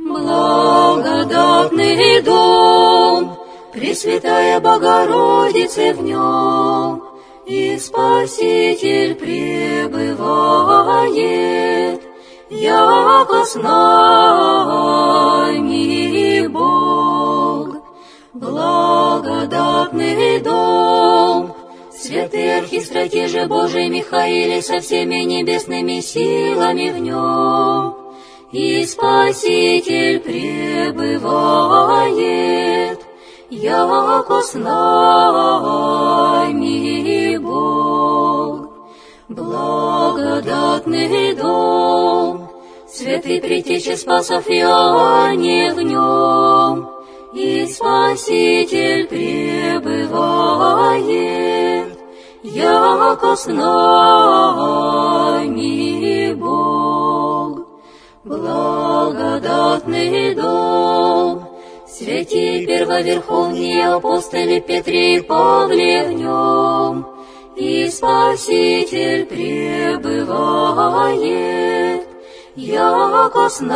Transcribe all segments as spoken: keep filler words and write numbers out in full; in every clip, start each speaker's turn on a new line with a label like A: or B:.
A: Благодатный дом, Пресвятая Богородица в нем, и Спаситель пребывает, яко с нами Бог. Благодатный дом, святый архистратиже Божий Михаиле со всеми небесными силами в нем, и Спаситель пребывает, яко с нами Бог. Благодатный дом, святый Предтеча Спасов Иоанне в нем, и Спаситель пребывает, яко с нами Бог. Благодатный дом, святей первоверховные апостоли Петре и Павле в нем, и Спаситель пребывает, яко с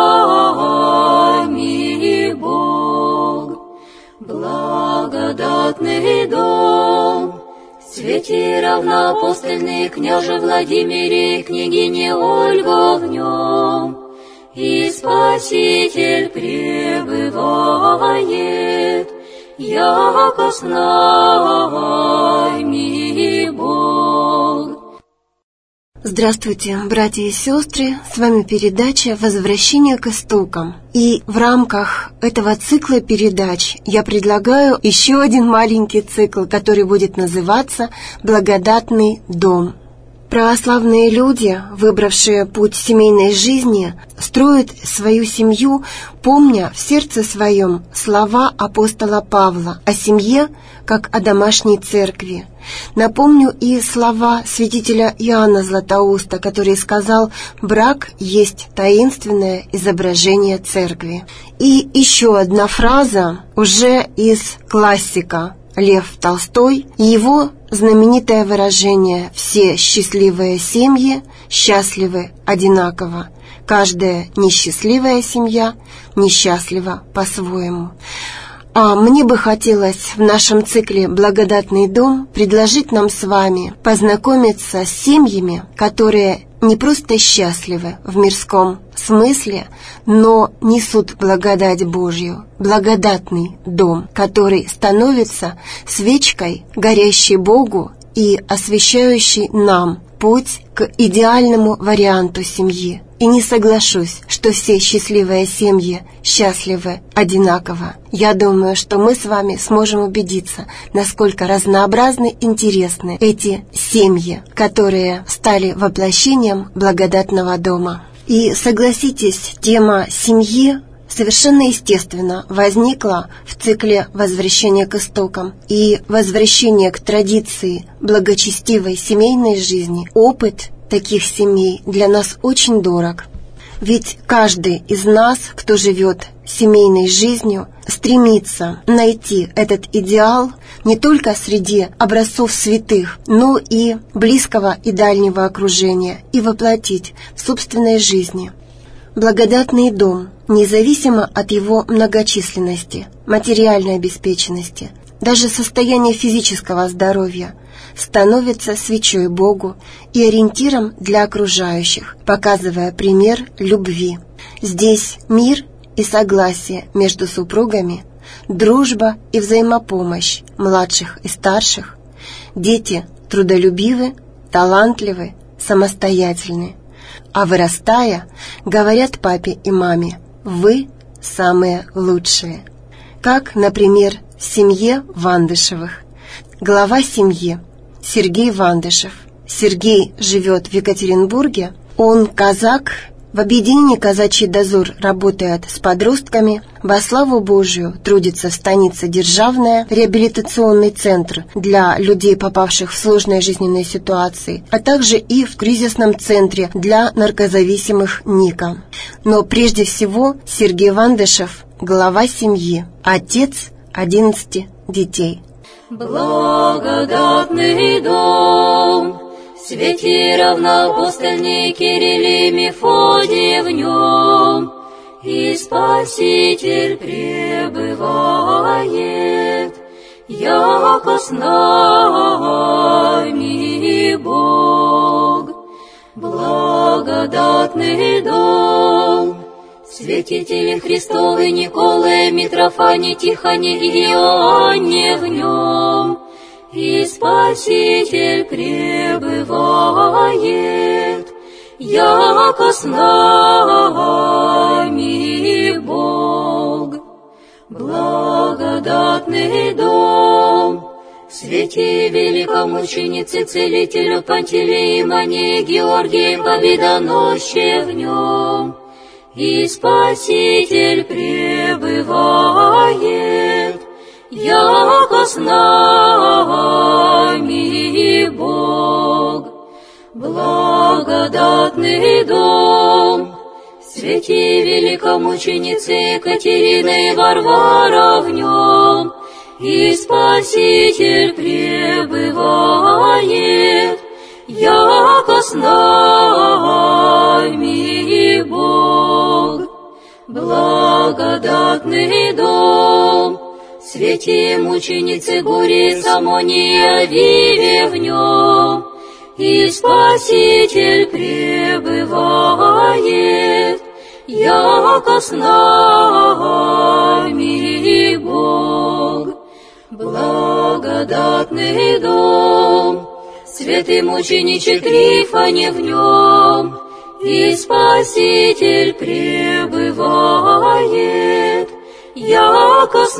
A: нами Бог. Благодатный дом, святей равноапостольные княже Владимире и княгине Ольга в нем, и Спаситель пребывает, яко с нами Бог.
B: Здравствуйте, братья и сестры, с вами передача «Возвращение к истокам». И в рамках этого цикла передач я предлагаю еще один маленький цикл, который будет называться «Благодатный дом». Православные люди, выбравшие путь семейной жизни, строят свою семью, помня в сердце своем слова апостола Павла о семье, как о домашней церкви. Напомню и слова святителя Иоанна Златоуста, который сказал: «Брак есть таинственное изображение церкви». И еще одна фраза уже из классика. Лев Толстой, и его знаменитое выражение «все счастливые семьи счастливы одинаково, каждая несчастливая семья несчастлива по-своему». А мне бы хотелось в нашем цикле «Благодатный дом» предложить нам с вами познакомиться с семьями, которые не просто счастливы в мирском смысле, но несут благодать Божью, благодатный дом, который становится свечкой, горящей Богу и освещающей нам путь к идеальному варианту семьи. И не соглашусь, что все счастливые семьи счастливы одинаково. Я думаю, что мы с вами сможем убедиться, насколько разнообразны и интересны эти семьи, которые стали воплощением благодатного дома. И согласитесь, тема семьи совершенно естественно возникла в цикле «Возвращение к истокам». И возвращение к традиции благочестивой семейной жизни, опыт таких семей для нас очень дорог. Ведь каждый из нас, кто живет семейной жизнью, стремится найти этот идеал не только среди образцов святых, но и близкого и дальнего окружения, и воплотить в собственной жизни. Благодатный дом, независимо от его многочисленности, материальной обеспеченности, даже состояния физического здоровья, становится свечой Богу и ориентиром для окружающих, показывая пример любви. Здесь мир и согласие между супругами, дружба и взаимопомощь младших и старших. Дети трудолюбивы, талантливы, самостоятельны. А вырастая, говорят папе и маме: «Вы самые лучшие». Как, например, в семье Вандышевых. Глава семьи Сергей Вандышев. Сергей живет в Екатеринбурге. Он казак. В объединении «Казачий дозор» работает с подростками. Во славу Божию трудится в станице Державная, реабилитационный центр для людей, попавших в сложные жизненные ситуации, а также и в кризисном центре для наркозависимых «Ника». Но прежде всего Сергей Вандышев – глава семьи, отец одиннадцати детей.
A: Благодатный дом, святей равноапостольный Кирилл и Мефодий в нем, и Спаситель пребывает, яко с нами Бог. Благодатный дом, святители Христовы Николай, Митрофане, Тихоне и Иоанне в нем, и Спаситель пребывает, яко с нами Бог. Благодатный дом, святи великомученицы, целителю Пантелеимоне, Георгий Победоноще в нем, и Спаситель пребывает, яко с нами Бог. Благодатный дом, святи великомученицы Екатерина и Варвара в нем, и Спаситель пребывает, яко с нами Бог. Благодатный дом, святи мученицы Гурии, Самония, Авиве в нем, и Спаситель пребывает, яко с нами Бог. Благодатный дом, святый мученичек Трифоне в нем, и Спаситель пребывает, яко с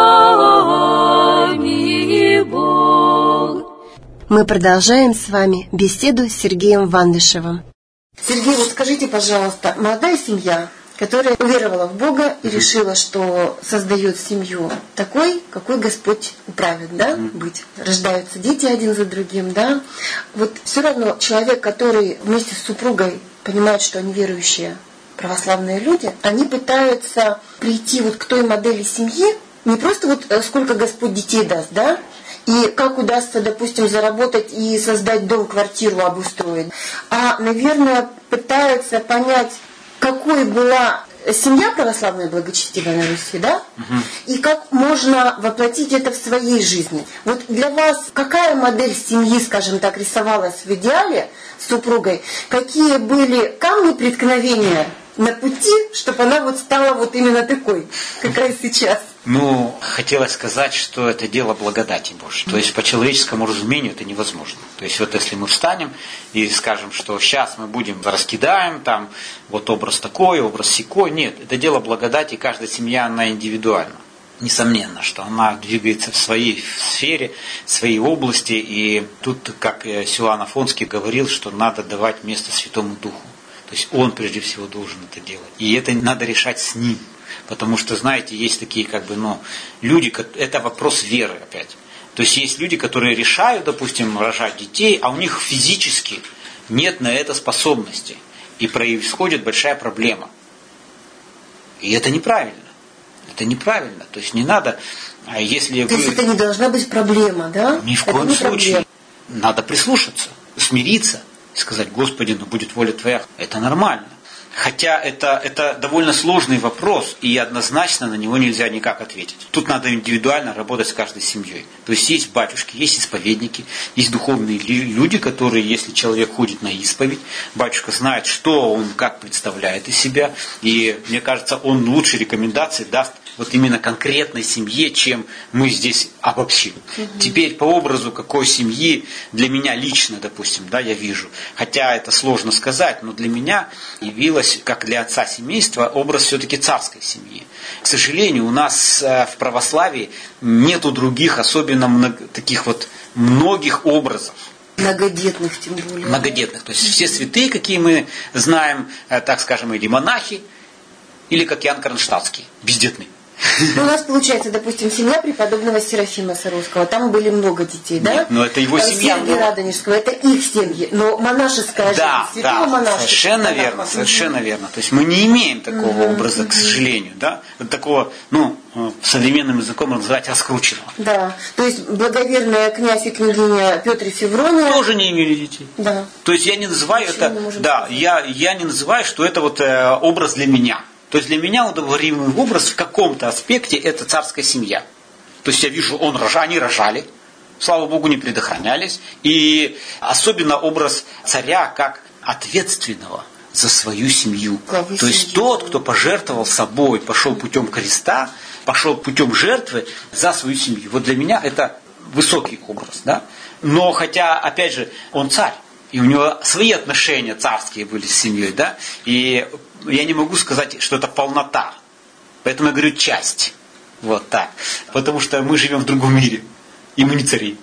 A: нами Бог.
B: Мы продолжаем с вами беседу с Сергеем Вандышевым.
C: Сергей, вот скажите, пожалуйста, молодая семья, которая уверовала в Бога и решила, что создает семью такой, какой Господь управит, да, быть. Рождаются дети один за другим, да. Вот все равно человек, который вместе с супругой понимает, что они верующие, православные люди, они пытаются прийти вот к той модели семьи, не просто вот сколько Господь детей даст, да, и как удастся, допустим, заработать и создать дом, квартиру обустроить, а, наверное, пытаются понять, какой была семья православная благочестивая на Руси, да? Угу. И как можно воплотить это в своей жизни. Вот для вас какая модель семьи, скажем так, рисовалась в идеале с супругой? Какие были камни преткновения на пути, чтобы она вот стала вот именно такой, какая сейчас?
D: Ну, хотелось сказать, что это дело благодати Божьей. То есть по человеческому разумению это невозможно. То есть вот если мы встанем и скажем, что сейчас мы будем раскидаем, там вот образ такой, образ сякой. Нет, это дело благодати, каждая семья, она индивидуальна. Несомненно, что она двигается в своей сфере, в своей области. И тут, как Силуан Афонский говорил, что надо давать место Святому Духу. То есть он прежде всего должен это делать. И это надо решать с ним. Потому что, знаете, есть такие, как бы, ну, люди, это вопрос веры опять. То есть есть люди, которые решают, допустим, рожать детей, а у них физически нет на это способности. И происходит большая проблема. И это неправильно. Это неправильно. То есть не надо, если
C: То вы... есть это не должна быть проблема, да?
D: Ни в
C: это
D: коем случае.
C: Проблема.
D: Надо прислушаться, смириться и сказать: Господи, ну будет воля Твоя. Это нормально. Хотя это, это довольно сложный вопрос, и однозначно на него нельзя никак ответить. Тут надо индивидуально работать с каждой семьей. То есть есть батюшки, есть исповедники, есть духовные люди, которые, если человек ходит на исповедь, батюшка знает, что он как представляет из себя, и мне кажется, он лучшие рекомендации даст вот именно конкретной семье, чем мы здесь обобщим. Угу. Теперь по образу какой семьи для меня лично, допустим, да, я вижу, хотя это сложно сказать, но для меня явилось, как для отца семейства, образ все-таки царской семьи. К сожалению, у нас в православии нету других, особенно много, таких вот многих образов.
C: Многодетных тем более.
D: Многодетных. То есть все святые, какие мы знаем, так скажем, или монахи, или как Иоанн Кронштадтский, бездетный.
C: Ну, у нас получается, допустим, семья преподобного Серафима Саровского. Там были много детей, да?
D: Нет, но это его семья.
C: Сергия Радонежского, это их семьи. Но монашеская жизнь,
D: да,
C: святого
D: да,
C: монашества.
D: совершенно верно, угу. совершенно верно. То есть мы не имеем такого угу, образа, угу. к сожалению, да? Такого, ну, современным языком называть раскрученного.
C: Да, то есть благоверная князь и княгиня Петр и Феврония
D: тоже не имели детей.
C: Да.
D: То есть я не называю Почему это, да, я, я не называю, что это вот э, образ для меня. То есть для меня удовлетворимый образ в каком-то аспекте это царская семья. То есть я вижу, он рожа, они рожали, слава Богу, не предохранялись. И особенно образ царя как ответственного за свою семью.
C: Главы
D: То есть
C: семьи.
D: тот, кто пожертвовал собой, пошел путем креста, пошел путем жертвы за свою семью. Вот для меня это высокий образ. Да? Но хотя, опять же, он царь, и у него свои отношения царские были с семьей, да? И я не могу сказать, что это полнота. Поэтому я говорю часть. Вот так. Потому что мы живем в другом мире. И мы не цари.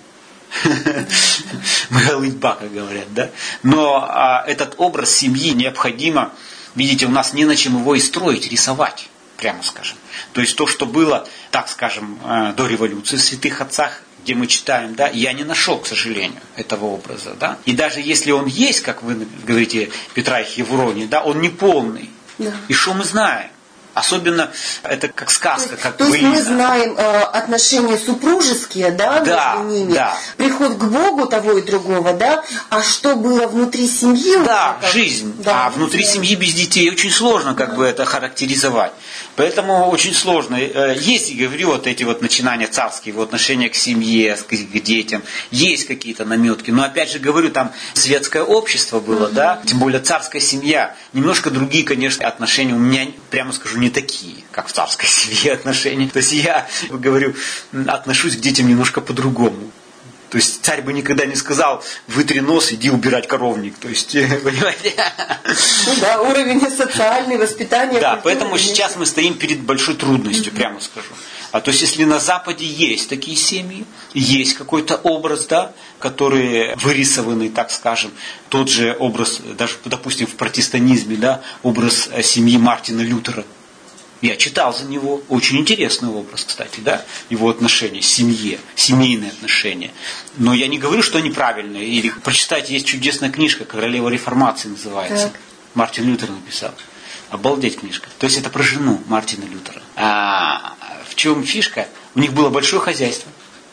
D: Мы голытьба, как говорят, да? Но а, этот образ семьи необходимо, видите, у нас не на чем его и строить, рисовать, прямо скажем. То есть то, что было, так скажем, до революции в святых отцах, где мы читаем, да, я не нашел, к сожалению, этого образа, да. И даже если он есть, как вы говорите, Петра и Евронии, да, он не полный.
C: Да.
D: И что мы знаем? Особенно это как сказка, как
C: То есть
D: былина.
C: мы знаем э, отношения супружеские, да,
D: Да,
C: между ними,
D: да.
C: приход к Богу того и другого, да, а что было внутри семьи?
D: Да,
C: как-
D: жизнь.
C: да,
D: а внутри
C: да.
D: семьи без детей очень сложно как бы это характеризовать. Поэтому очень сложно. Э, Есть, и говорю, вот эти вот начинания царские, вот отношения к семье, к к детям. Есть какие-то наметки. Но опять же говорю, там светское общество было, mm-hmm. да, тем более царская семья. Немножко другие, конечно, отношения у меня, прямо скажу, не такие, как в царской семье отношения. То есть я, говорю, отношусь к детям немножко по-другому. То есть царь бы никогда не сказал, вытри нос, иди убирать коровник. То есть, понимаете?
C: Ну да, уровень социальный, воспитание.
D: Да,
C: культуры,
D: поэтому
C: конечно.
D: сейчас мы стоим перед большой трудностью, прямо скажу. А то есть, если на Западе есть такие семьи, есть какой-то образ, да, который вырисованный, так скажем, тот же образ, даже, допустим, в протестантизме, да, образ семьи Мартина Лютера. Я читал за него, очень интересный образ, кстати, да, его отношения к семье, семейные отношения. Но я не говорю, что они правильные. Или прочитайте, есть чудесная книжка «Королева реформации» называется.
C: Так.
D: Мартин Лютер написал. Обалдеть книжка. То есть это про жену Мартина Лютера. А в чем фишка? У них было большое хозяйство.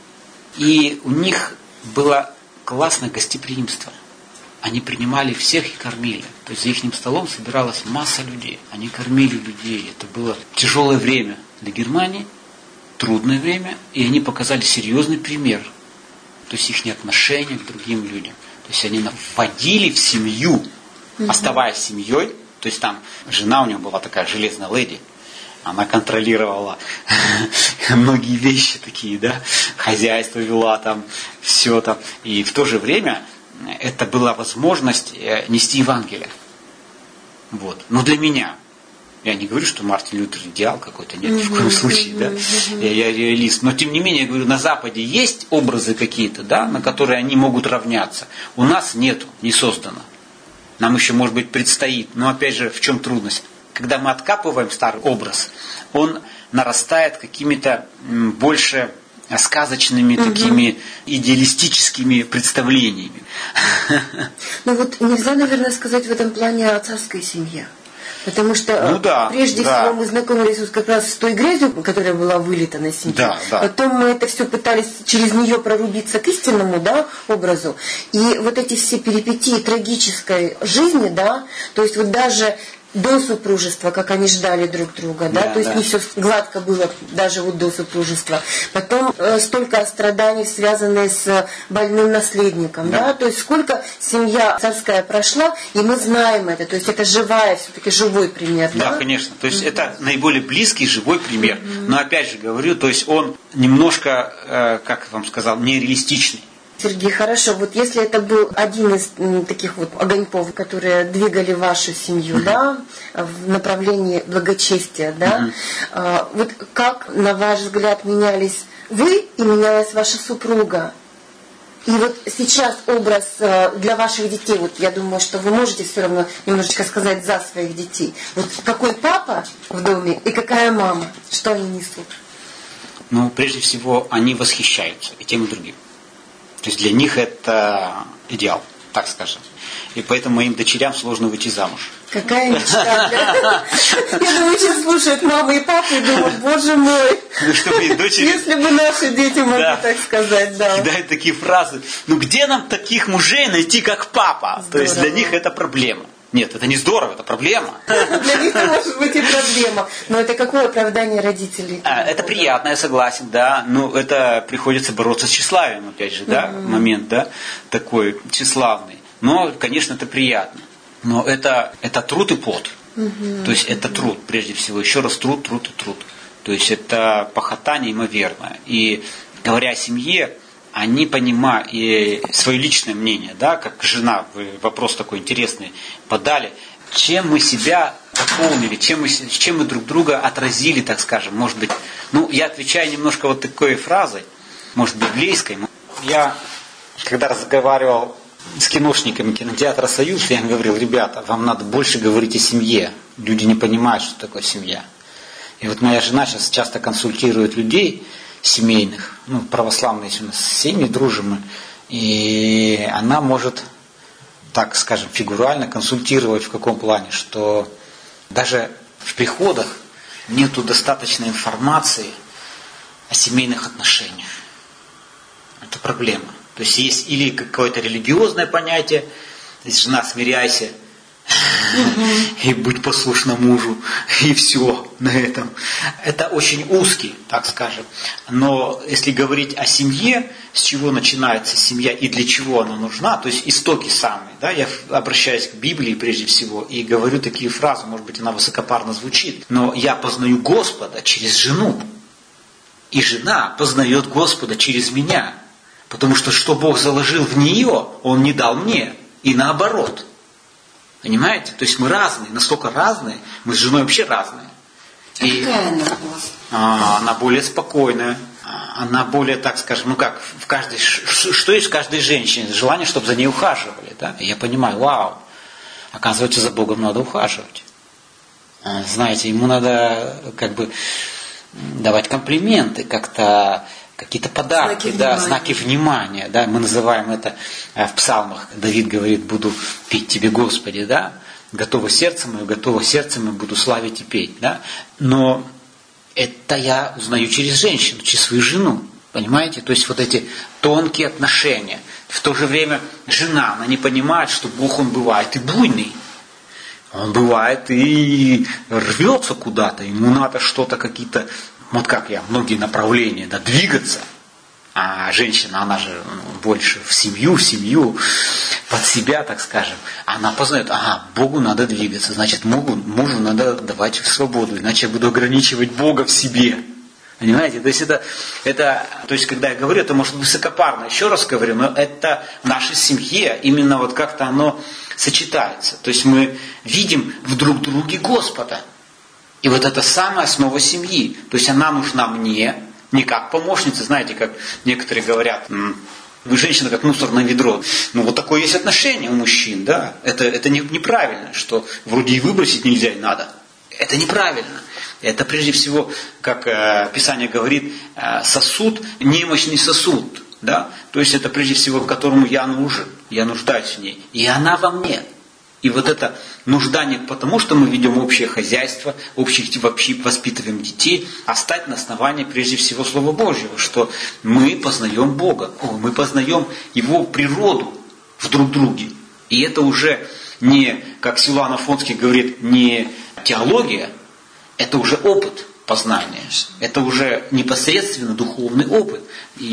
D: И у них было классное гостеприимство. Они принимали всех и кормили. То есть за их столом собиралась масса людей. Они кормили людей. Это было тяжелое время для Германии, трудное время, и они показали серьезный пример. То есть их отношение к другим людям. То есть они вводили в семью, оставаясь семьей. То есть там жена у него была такая железная леди. Она контролировала многие вещи такие, да, хозяйство вела там, все там. И в то же время это была возможность нести Евангелие. Вот. Но для меня, я не говорю, что Мартин Лютер идеал какой-то, нет, ни в коем случае, да, я, я реалист. Но тем не менее, я говорю, на Западе есть образы какие-то, да, на которые они могут равняться. У нас нету, не создано. Нам еще, может быть, предстоит. Но опять же, в чем трудность? Когда мы откапываем старый образ, он нарастает какими-то больше сказочными, угу. такими идеалистическими представлениями.
C: Ну вот нельзя, наверное, сказать в этом плане о царской семье. Потому что
D: ну, да,
C: прежде
D: да.
C: всего мы знакомились вот как раз с той грязью, которая была вылита на семью.
D: Да, да.
C: Потом мы это все пытались через нее прорубиться к истинному, да, образу. И вот эти все перипетии трагической жизни, да, то есть вот даже до супружества, как они ждали друг друга, да,
D: да
C: то есть
D: да.
C: не все гладко было даже вот до супружества. Потом э, столько страданий, связанных с больным наследником, да. да, то есть сколько семья царская прошла, и мы знаем это, то есть это живая, все-таки живой пример.
D: Да,
C: да?
D: конечно, то есть
C: Mm-hmm.
D: это наиболее близкий живой пример.
C: Mm-hmm.
D: Но опять же говорю, то есть он немножко, э, как я вам сказал, нереалистичный.
C: Сергей, хорошо. Вот если это был один из м, таких вот огоньков, которые двигали вашу семью, mm-hmm. да, в направлении благочестия, да, mm-hmm. а, вот как, на ваш взгляд, менялись вы и менялась ваша супруга? И вот сейчас образ э, для ваших детей, вот я думаю, что вы можете все равно немножечко сказать за своих детей. Вот какой папа в доме и какая мама, что они несут?
D: Ну, прежде всего, они восхищаются и тем, и другим. То есть для них это идеал, так скажем. И поэтому моим дочерям сложно выйти замуж.
C: Какая мечта. Я думаю, сейчас слушают мамы и папы и думают, боже мой, если бы наши дети могли так сказать, да.
D: Кидают такие фразы, ну где нам таких мужей найти, как папа? То есть для них это проблема. Нет, это не здорово, это проблема.
C: Для них это может быть и проблема. Но это какое оправдание родителей?
D: Это приятно, я согласен, да. Но это приходится бороться с тщеславием, опять же, да, mm-hmm. момент, да, такой тщеславный. Но, конечно, это приятно. Но это, это труд и пот. Mm-hmm. То есть это труд, прежде всего. Еще раз труд, труд и труд. То есть это похота неимоверная. И говоря о семье, они понимают и свое личное мнение, да, как жена, вы вопрос такой интересный подали, чем мы себя дополнили, чем мы, чем мы друг друга отразили, так скажем, может быть, ну, я отвечаю немножко вот такой фразой, может, библейской. Я, когда разговаривал с киношниками кинотеатра «Союз», я им говорил: ребята, вам надо больше говорить о семье, люди не понимают, что такое семья. И вот моя жена сейчас часто консультирует людей, семейных, ну, православные у нас семьи, дружим мы, и она может, так скажем, фигурально консультировать в каком плане, что даже в приходах нету достаточной информации о семейных отношениях. Это проблема. То есть есть или какое-то религиозное понятие, то есть жена, смиряйся, и будь послушна мужу, и все на этом. Это очень узкий, так скажем. Но если говорить о семье, с чего начинается семья и для чего она нужна, то есть истоки самые, да, я обращаюсь к Библии прежде всего и говорю такие фразы, может быть, она высокопарно звучит, но я познаю Господа через жену, и жена познает Господа через меня, потому что что Бог заложил в нее, Он не дал мне, и наоборот. Понимаете? То есть мы разные, настолько разные, мы с женой вообще разные.
C: А и, какая она у вас?
D: А, она более спокойная, она более, так скажем, ну как, в каждой, что есть в каждой женщине? Желание, чтобы за ней ухаживали. Да? И я понимаю, вау, оказывается, за Богом надо ухаживать. Знаете, ему надо как бы давать комплименты, как-то какие-то подарки, знаки, да, внимания. знаки внимания, да, мы называем это в псалмах, Давид говорит: буду петь тебе, Господи, да, готово сердце мое, готово сердце мое, буду славить и петь, да, но это я узнаю через женщину, через свою жену, понимаете, то есть вот эти тонкие отношения, в то же время жена, она не понимает, что Бог, Он бывает и буйный, Он бывает и рвется куда-то, ему надо что-то, какие-то, вот как я, многие направления, да, двигаться. А женщина, она же больше в семью, в семью, под себя, так скажем. Она познает, ага, Богу надо двигаться, значит, мужу, мужу надо давать свободу, иначе я буду ограничивать Бога в себе. Понимаете? То есть это, это, то есть когда я говорю, это может быть высокопарно, еще раз говорю, но это в нашей семье именно вот как-то оно сочетается. То есть мы видим в друг друге Господа. И вот это самая основа семьи. То есть она нужна мне, не как помощница, знаете, как некоторые говорят, вы женщина как мусорное ведро. Ну вот такое есть отношение у мужчин, да. Это, это не, неправильно, что вроде и выбросить нельзя, и надо. Это неправильно. Это прежде всего, как э, Писание говорит, э, сосуд, немощный сосуд. Да? То есть это прежде всего, к которому я нужен, я нуждаюсь в ней. И она во мне. И вот это нужда не потому, что мы ведем общее хозяйство, общих, вообще воспитываем детей, а стать на основании прежде всего Слова Божьего, что мы познаем Бога, мы познаем Его природу в друг друге. И это уже не, как Силуан Афонский говорит, не теология, это уже опыт познания. Это уже непосредственно духовный опыт.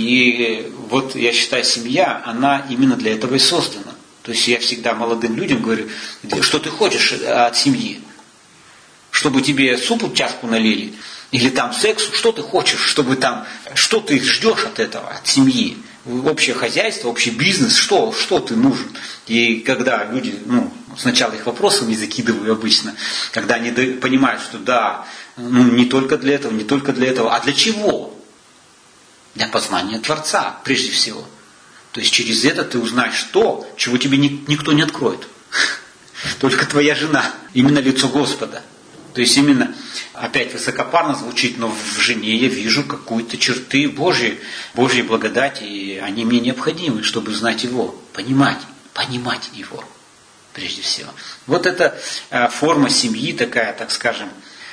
D: И вот я считаю, семья, она именно для этого и создана. То есть я всегда молодым людям говорю, что ты хочешь от семьи? Чтобы тебе супу чашку налили? Или там сексу? Что ты хочешь? Чтобы там, что ты ждешь от этого, от семьи? Общее хозяйство, общий бизнес, что, что ты нужен? И когда люди, ну, сначала их вопросами закидываю обычно, когда они понимают, что да, ну, не только для этого, не только для этого, а для чего? Для познания Творца, прежде всего. То есть через это ты узнаешь то, чего тебе никто не откроет. Только твоя жена. Именно лицо Господа. То есть именно, опять высокопарно звучит, но в жене я вижу какие-то черты Божьи, Божьей благодати, и они мне необходимы, чтобы знать Его, понимать, понимать Его, прежде всего. Вот это форма семьи такая, так скажем.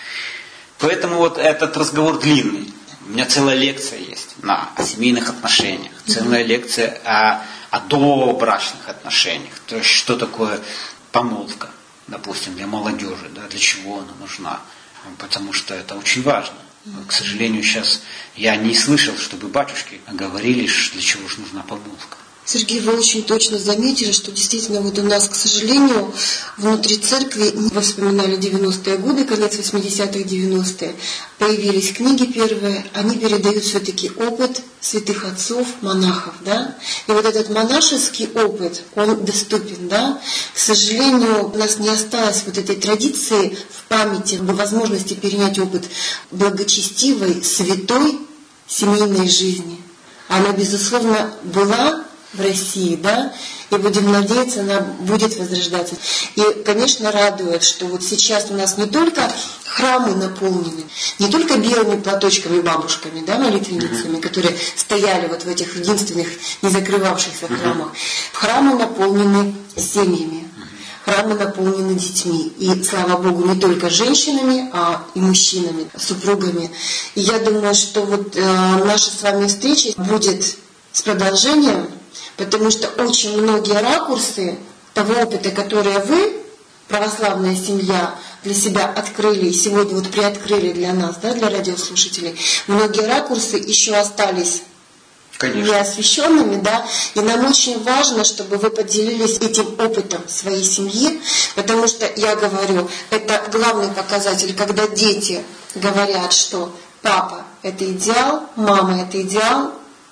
D: Поэтому вот этот разговор длинный. У меня целая лекция есть на семейных отношениях, целая лекция о, о добрачных отношениях. То есть, что такое помолвка. допустим, для молодежи, да, для чего она нужна, потому что это очень важно. К сожалению, сейчас я не слышал, чтобы батюшки говорили, для чего же нужна помолвка.
C: Сергей, вы очень точно заметили, что действительно вот у нас, к сожалению, внутри церкви, вы вспоминали девяностые годы, конец восьмидесятых, девяностые, появились книги первые, они передают все-таки опыт святых отцов, монахов, да, и вот этот монашеский опыт, он доступен, да, к сожалению, у нас не осталось вот этой традиции в памяти, возможности перенять опыт благочестивой, святой семейной жизни. Она, безусловно, была в России, да, и будем надеяться, она будет возрождаться. И, конечно, радует, что вот сейчас у нас не только храмы наполнены, не только белыми платочками, бабушками, да, молитвенницами, которые стояли вот в этих единственных не закрывавшихся храмах. Храмы наполнены семьями, храмы наполнены детьми. И, слава Богу, не только женщинами, а и мужчинами, супругами. И я думаю, что вот э, наша с вами встреча будет с продолжением, потому что очень многие ракурсы того опыта, которые вы, православная семья, для себя открыли, и сегодня вот приоткрыли для нас, да, для радиослушателей, многие ракурсы еще остались
D: Конечно.
C: неосвещенными, да, и нам очень важно, чтобы вы поделились этим опытом своей семьи, потому что, я говорю, это главный показатель, когда дети говорят, что папа – это идеал, мама – это идеал.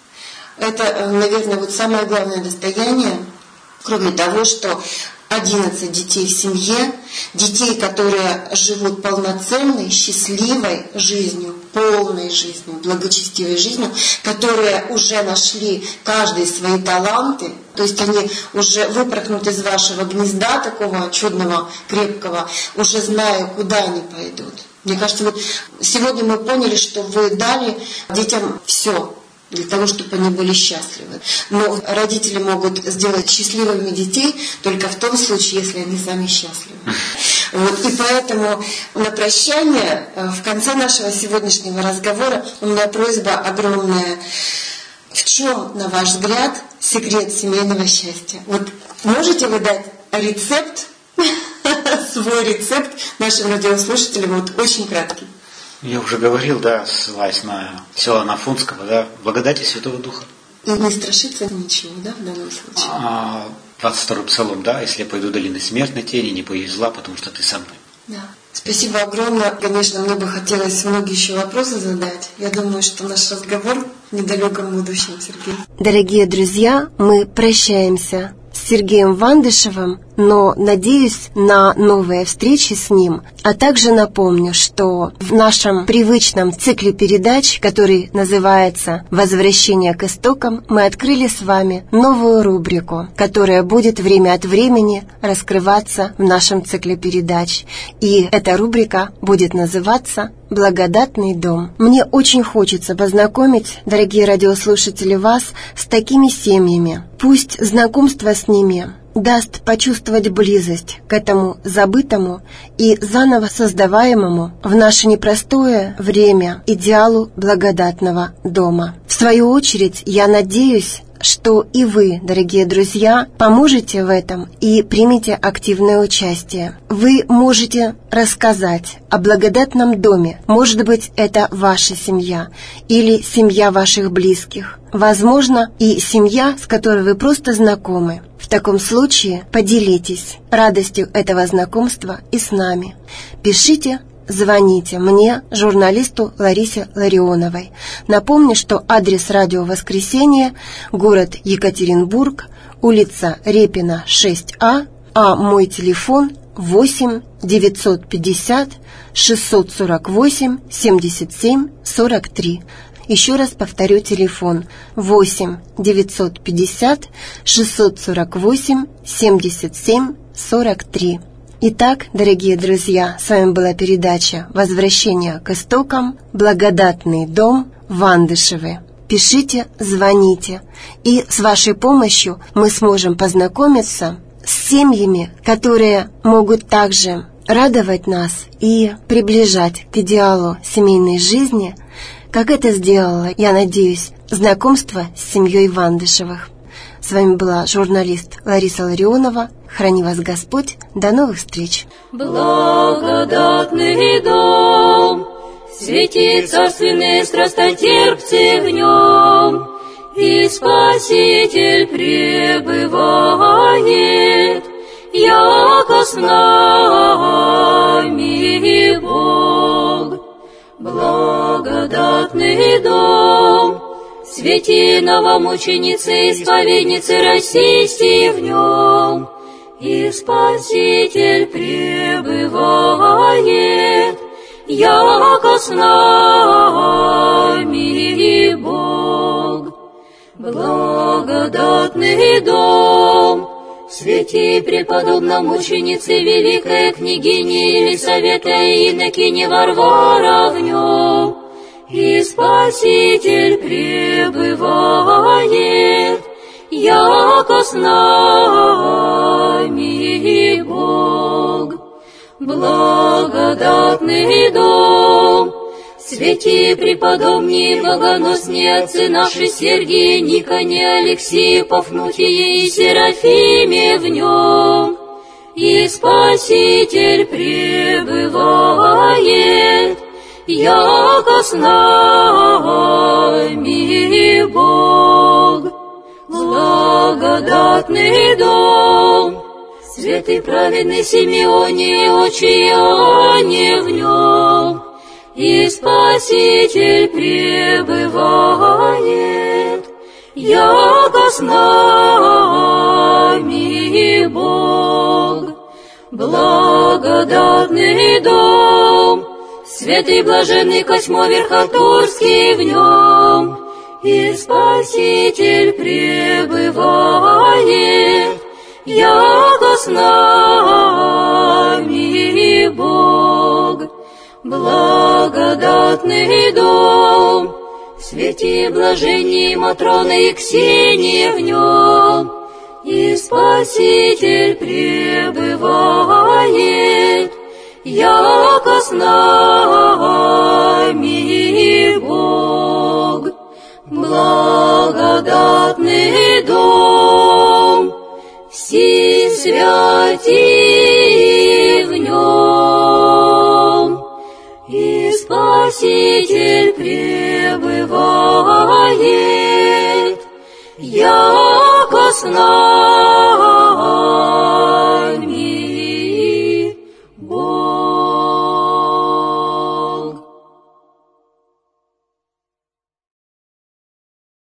C: Это, наверное, вот самое главное достояние, кроме того, что одиннадцать детей в семье, детей, которые живут полноценной, счастливой жизнью, полной жизнью, благочестивой жизнью, которые уже нашли каждый свои таланты, то есть они уже выпорхнут из вашего гнезда такого чудного, крепкого, уже зная, куда они пойдут. Мне кажется, вот сегодня мы поняли, что вы дали детям все для того, чтобы они были счастливы. Но родители могут сделать счастливыми детей только в том случае, если они сами счастливы. Вот. И поэтому на прощание, в конце нашего сегодняшнего разговора, у меня просьба огромная. В чем, на ваш взгляд, секрет семейного счастья? Вот можете вы дать рецепт, свой рецепт нашим радиослушателям, вот очень краткий?
D: Я уже говорил, да, ссылаясь на Силуана Афонского, да, благодати Святого Духа.
C: И не страшиться ничего, да, в данном случае?
D: А, двадцать второй псалом, да, если я пойду в долину смертной тени, не боюсь зла, потому что ты со мной.
C: Да. Спасибо огромное. Конечно, мне бы хотелось многие еще вопросы задать. Я думаю, что наш разговор в недалеком будущем, Сергей.
B: Дорогие друзья, мы прощаемся с Сергеем Вандышевым, но надеюсь на новые встречи с ним. А также напомню, что в нашем привычном цикле передач, который называется «Возвращение к истокам», мы открыли с вами новую рубрику, которая будет время от времени раскрываться в нашем цикле передач. И эта рубрика будет называться «Благодатный дом». Мне очень хочется познакомить, дорогие радиослушатели, вас с такими семьями. Пусть знакомство с ними даст почувствовать близость к этому забытому и заново создаваемому в наше непростое время идеалу благодатного дома. В свою очередь, я надеюсь, что и вы, дорогие друзья, поможете в этом и примите активное участие. Вы можете рассказать о благодатном доме. Может быть, это ваша семья или семья ваших близких. Возможно, и семья, с которой вы просто знакомы. В таком случае поделитесь радостью этого знакомства и с нами. Пишите, звоните мне, журналисту Ларисе Ларионовой. Напомню, что адрес радио «Воскресенье», город Екатеринбург, улица Репина, шесть А, а мой телефон восемь девятьсот пятьдесят шестьсот сорок восемь семьдесят семь сорок три. Еще раз повторю телефон восемь девятьсот пятьдесят шестьсот сорок восемь семьдесят семь сорок три. Итак, дорогие друзья, с вами была передача «Возвращение к истокам», «Благодатный дом», Вандышевы. Пишите, звоните, и с вашей помощью мы сможем познакомиться с семьями, которые могут также радовать нас и приближать к идеалу семейной жизни, как это сделало, я надеюсь, знакомство с семьей Вандышевых. С вами была журналист Лариса Ларионова. Храни вас Господь. До новых встреч.
A: Благодатный дом, светит царственные страстотерпцы в нем, и Спаситель пребывает, яко с нами Бог. Благодатный дом, свети новомученицы, исповедницы российские в нем, и Спаситель пребывает, яко с нами Бог. Благодатный дом, свети преподобномученицы великая княгиня Елисавета и инокиня Варвара в нем, и Спаситель пребывает, яко с нами Бог. Благодатный дом, свети преподобнее богоносные отцы наши Сергий, Никоне, Алексей, Пафнутий и Серафиме в нем, и Спаситель пребывает, яко с нами Бог. Благодатный дом, святый праведный Симеоне, отче Иоанне в нем, и Спаситель пребывает, яко с нами Бог. Благодатный дом, святый блаженный Косьмо Верхотурский в нем, и Спаситель пребывает, яко с нами Бог. Благодатный дом, святи блаженней Матрона и Ксения в нем, и Спаситель пребывает, яко с нами Бог. Благодатный дом, все святи в нем, и Спаситель пребывает, яко с нами.